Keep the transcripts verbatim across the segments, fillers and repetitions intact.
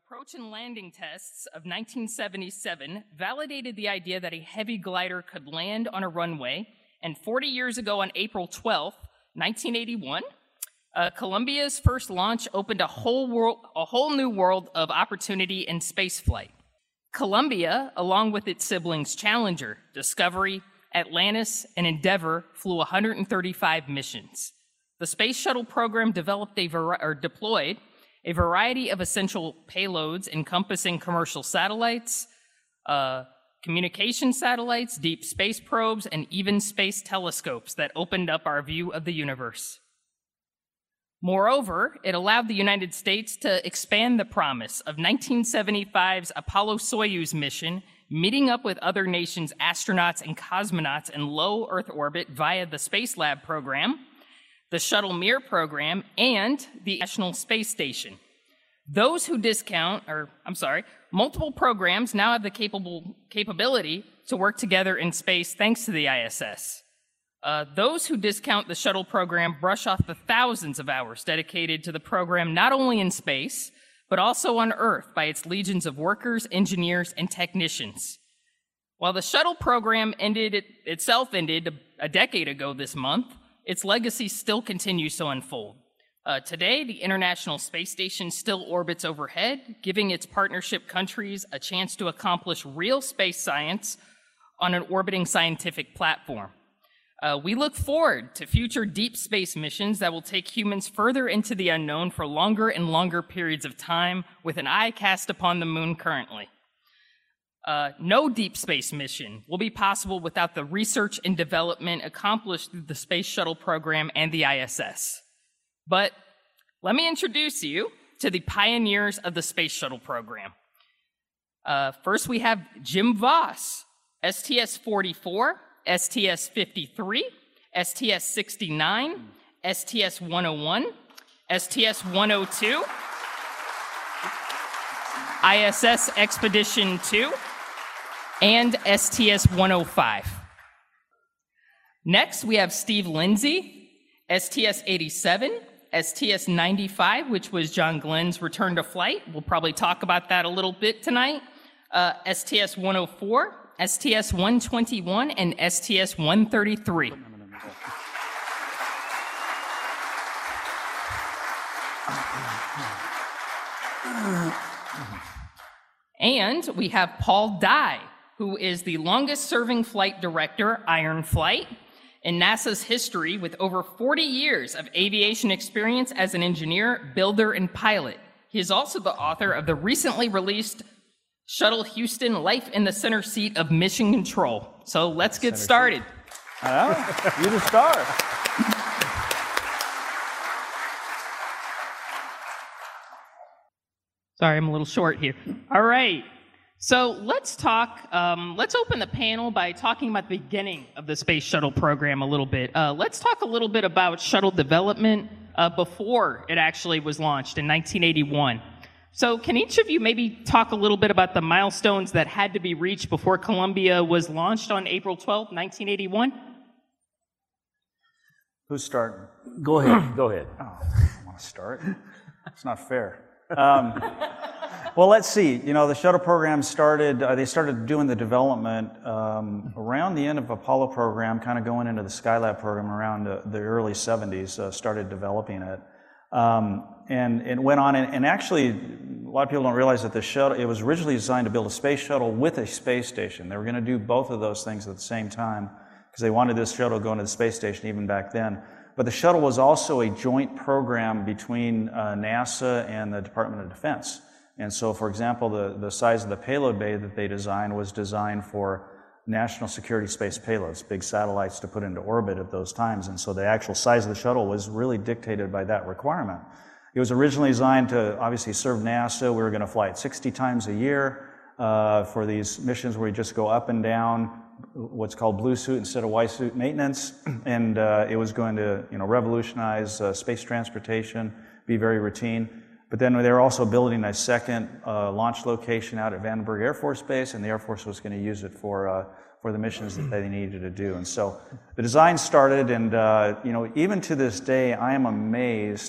Approach and landing tests of nineteen seventy-seven validated the idea that a heavy glider could land on a runway, and forty years ago on April twelfth, nineteen eighty-one, uh, Columbia's first launch opened a whole, world, a whole new world of opportunity in spaceflight. Columbia, along with its siblings Challenger, Discovery, Atlantis, and Endeavour, flew one hundred thirty-five missions. The Space Shuttle program developed a var- or deployed a variety of essential payloads encompassing commercial satellites, uh, communication satellites, deep space probes, and even space telescopes that opened up our view of the universe. Moreover, it allowed the United States to expand the promise of nineteen seventy-five's Apollo-Soyuz mission, meeting up with other nations' astronauts and cosmonauts in low Earth orbit via the Space Lab program, the Shuttle Mir program, and the National Space Station. Those who discount, or I'm sorry, multiple programs now have the capable capability to work together in space thanks to the I S S. Uh, those who discount the shuttle program brush off the thousands of hours dedicated to the program not only in space, but also on Earth by its legions of workers, engineers, and technicians. While the shuttle program ended it, itself ended a, a decade ago this month, its legacy still continues to unfold. Uh, today, the International Space Station still orbits overhead, giving its partnership countries a chance to accomplish real space science on an orbiting scientific platform. Uh, we look forward to future deep space missions that will take humans further into the unknown for longer and longer periods of time, with an eye cast upon the moon currently. Uh, no deep space mission will be possible without the research and development accomplished through the Space Shuttle program and the I S S. But let me introduce you to the pioneers of the Space Shuttle program. Uh, first, we have Jim Voss, S T S forty-four, S T S fifty-three, S T S sixty-nine, S T S one oh one, S T S one oh two, I S S Expedition two, and S T S one oh five. Next, we have Steve Lindsay, S T S eighty-seven, S T S ninety-five, which was John Glenn's return to flight. We'll probably talk about that a little bit tonight. Uh, S T S one oh four, S T S one twenty-one, and S T S one thirty-three. And we have Paul Dye, who is the longest-serving flight director, Iron Flight, in NASA's history, with over forty years of aviation experience as an engineer, builder, and pilot. He is also the author of the recently released Shuttle Houston, Life in the Center Seat of Mission Control. So let's get Center started. Seat. I know. You the star. Sorry, I'm a little short here. All right. So let's talk, um, let's open the panel by talking about the beginning of the Space Shuttle program a little bit. Uh, let's talk a little bit about shuttle development uh, before it actually was launched in nineteen eighty-one. So can each of you maybe talk a little bit about the milestones that had to be reached before Columbia was launched on April twelfth, nineteen eighty-one? Who's starting? Go ahead. Go ahead. Oh, I want to start. It's not fair. Um, well, let's see. You know, the shuttle program started, uh, they started doing the development um, around the end of Apollo program, kind of going into the Skylab program around uh, the early seventies, uh, started developing it. Um, and it went on, and, and actually, a lot of people don't realize that the shuttle, it was originally designed to build a space shuttle with a space station. They were going to do both of those things at the same time, because they wanted this shuttle going to the space station even back then. But the shuttle was also a joint program between uh, NASA and the Department of Defense. And so, for example, the, the size of the payload bay that they designed was designed for national security space payloads, big satellites to put into orbit at those times. And so the actual size of the shuttle was really dictated by that requirement. It was originally designed to obviously serve NASA. We were going to fly it sixty times a year uh, for these missions where you just go up and down, what's called blue suit instead of white suit maintenance, and uh, it was going to, you know, revolutionize uh, space transportation, be very routine. But then they were also building a second uh, launch location out at Vandenberg Air Force Base, and the Air Force was going to use it for uh, for the missions that they needed to do. And so the design started, and uh, you know, even to this day, I am amazed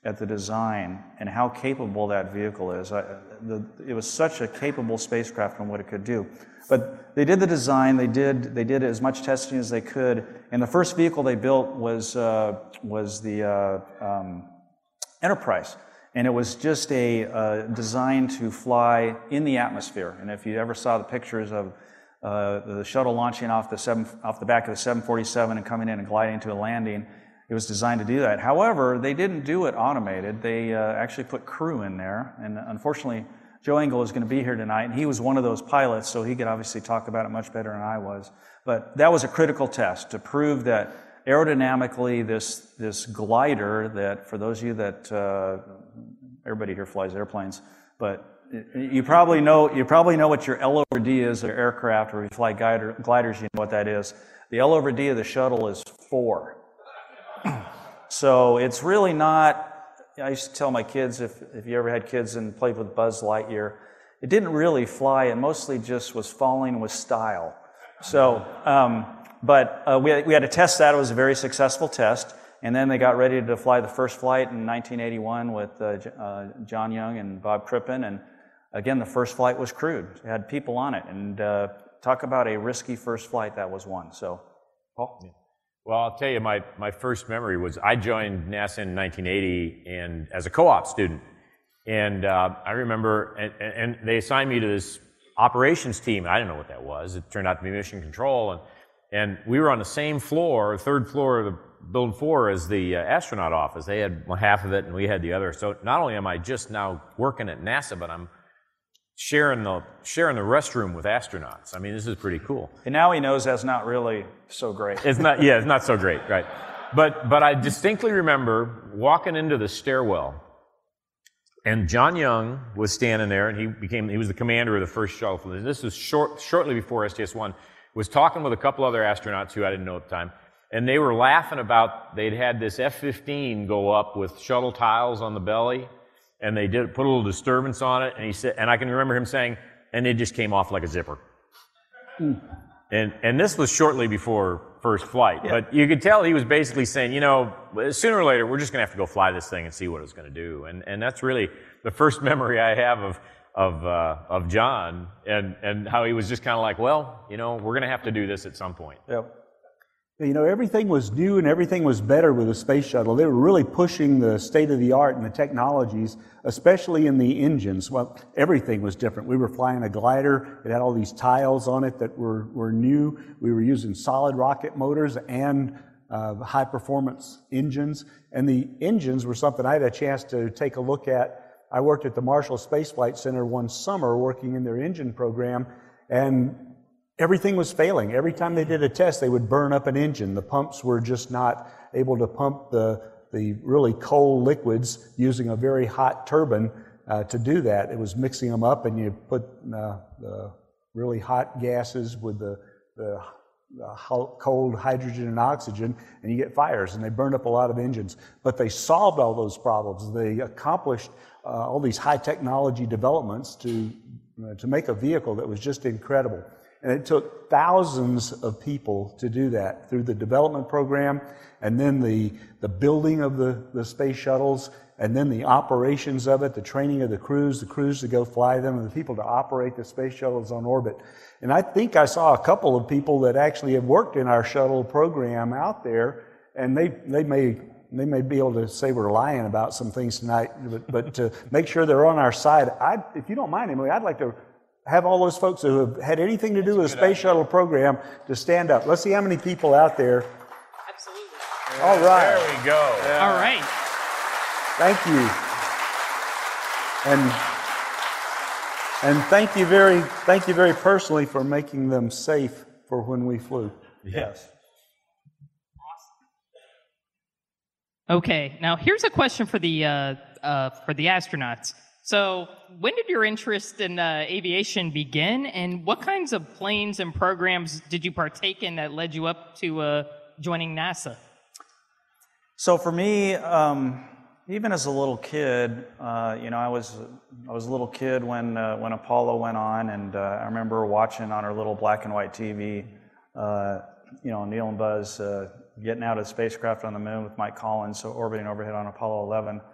at the design and how capable that vehicle is. I, the, it was such a capable spacecraft and what it could do. But they did the design, they did, they did as much testing as they could, and the first vehicle they built was, uh, was the uh, um, Enterprise. And it was just a uh, designed to fly in the atmosphere. And if you ever saw the pictures of uh, the shuttle launching off the, seven, off the back of the seven forty-seven and coming in and gliding to a landing, it was designed to do that. However, they didn't do it automated. They uh, actually put crew in there. And unfortunately, Joe Engle is going to be here tonight, and he was one of those pilots, so he could obviously talk about it much better than I was. But that was a critical test to prove that aerodynamically this, this glider that, for those of you that, uh, everybody here flies airplanes, but you probably know, you probably know what your L over D is of your aircraft, or if you fly glider, gliders, you know what that is. The L over D of the shuttle is four. So it's really not, I used to tell my kids, if, if you ever had kids and played with Buzz Lightyear, it didn't really fly, it mostly just was falling with style. So, um, but uh, we, had, we had to test that. It was a very successful test. And then they got ready to fly the first flight in nineteen eighty-one with uh, uh, John Young and Bob Crippen. And again, the first flight was crewed. It had people on it. And uh, talk about a risky first flight, that was one. So, Paul? Yeah. Well, I'll tell you, my, my first memory was I joined NASA in nineteen eighty and as a co-op student. And uh, I remember, and, and they assigned me to this operations team. I didn't know what that was. It turned out to be mission control. And, and we were on the same floor, third floor of the building four, as the uh, astronaut office. They had half of it and we had the other. So not only am I just now working at NASA, but I'm sharing the sharing the restroom with astronauts. I mean, this is pretty cool. And now he knows that's not really so great. It's not, yeah, it's not so great, right? But but I distinctly remember walking into the stairwell, and John Young was standing there, and he became he was the commander of the first shuttle. This was short shortly before S T S one. Was talking with a couple other astronauts who I didn't know at the time, and they were laughing about they'd had this F fifteen go up with shuttle tiles on the belly. And they did put a little disturbance on it, and he said, and I can remember him saying, and it just came off like a zipper. Mm. And and this was shortly before first flight, yeah. But you could tell he was basically saying, you know, sooner or later we're just going to have to go fly this thing and see what it's going to do. And and that's really the first memory I have of of uh, of John, and and how he was just kind of like, well, you know, we're going to have to do this at some point. Yep. You know, everything was new and everything was better with the space shuttle. They were really pushing the state of the art and the technologies, especially in the engines. Well, everything was different. We were flying a glider. It had all these tiles on it that were, were new. We were using solid rocket motors and uh, high performance engines. And the engines were something I had a chance to take a look at. I worked at the Marshall Space Flight Center one summer working in their engine program, and everything was failing. Every time they did a test, they would burn up an engine. The pumps were just not able to pump the, the really cold liquids using a very hot turbine uh, to do that. It was mixing them up, and you put uh, the really hot gases with the, the, the cold hydrogen and oxygen, and you get fires, and they burned up a lot of engines. But they solved all those problems. They accomplished uh, all these high technology developments to, uh, to make a vehicle that was just incredible. And it took thousands of people to do that through the development program, and then the, the building of the, the space shuttles, and then the operations of it, the training of the crews, the crews to go fly them, and the people to operate the space shuttles on orbit. And I think I saw a couple of people that actually have worked in our shuttle program out there, and they, they may they may be able to say we're lying about some things tonight, but, but to make sure they're on our side, I, if you don't mind, Emily, I'd like to have all those folks who have had anything to do with the Space Shuttle program to stand up. Let's see how many people out there. Absolutely. All right. There we go. Yeah. All right. Thank you. And and thank you very thank you very personally for making them safe for when we flew. Yes. Okay. Now here's a question for the uh, uh, for the astronauts. So, when did your interest in uh, aviation begin, and what kinds of planes and programs did you partake in that led you up to uh, joining NASA? So for me, um, even as a little kid, uh, you know, I was I was a little kid when uh, when Apollo went on, and uh, I remember watching on our little black and white T V, uh, you know, Neil and Buzz uh, getting out of the spacecraft on the moon with Mike Collins, so orbiting overhead on Apollo eleven.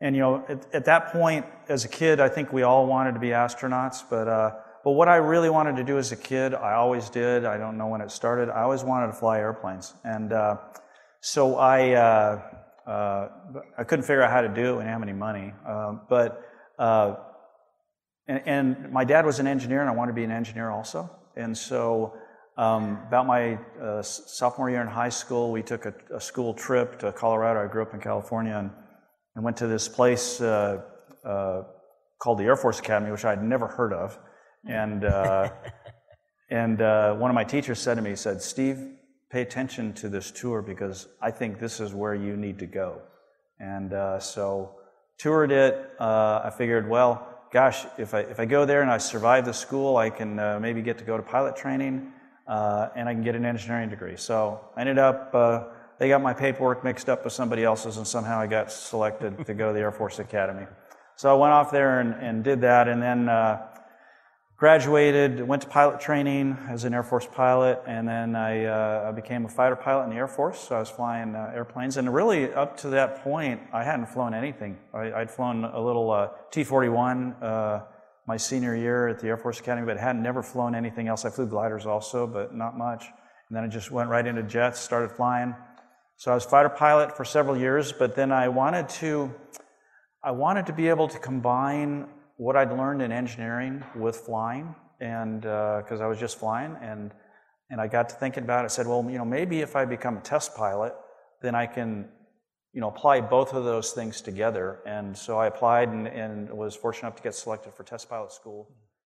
and you know, at, at that point, as a kid, I think we all wanted to be astronauts. But uh, but what I really wanted to do as a kid, I always did. I don't know when it started. I always wanted to fly airplanes, and uh, so I uh, uh, I couldn't figure out how to do it. We didn't have any money, uh, but uh, and, and my dad was an engineer, and I wanted to be an engineer also, and so. Um, about my uh, sophomore year in high school, we took a, a school trip to Colorado. I grew up in California, and, and went to this place uh, uh, called the Air Force Academy, which I had never heard of. And uh, and uh, one of my teachers said to me, he said, "Steve, pay attention to this tour because I think this is where you need to go." And uh, so toured it. Uh, I figured, well, gosh, if I if I go there and I survive the school, I can uh, maybe get to go to pilot training. Uh, and I can get an engineering degree. So I ended up, uh, they got my paperwork mixed up with somebody else's, and somehow I got selected to go to the Air Force Academy. So I went off there and, and did that, and then uh, graduated, went to pilot training as an Air Force pilot, and then I, uh, I became a fighter pilot in the Air Force, so I was flying uh, airplanes. And really, up to that point, I hadn't flown anything. I, I'd flown a little uh, T forty-one, uh, my senior year at the Air Force Academy, but had never flown anything else. I flew gliders also, but not much. And then I just went right into jets, started flying. So I was fighter pilot for several years, but then I wanted to, I wanted to be able to combine what I'd learned in engineering with flying, and because uh, I was just flying, and and I got to thinking about it. I said, well, you know, maybe if I become a test pilot, then I can, you know, apply both of those things together. And so I applied and, and was fortunate enough to get selected for test pilot school.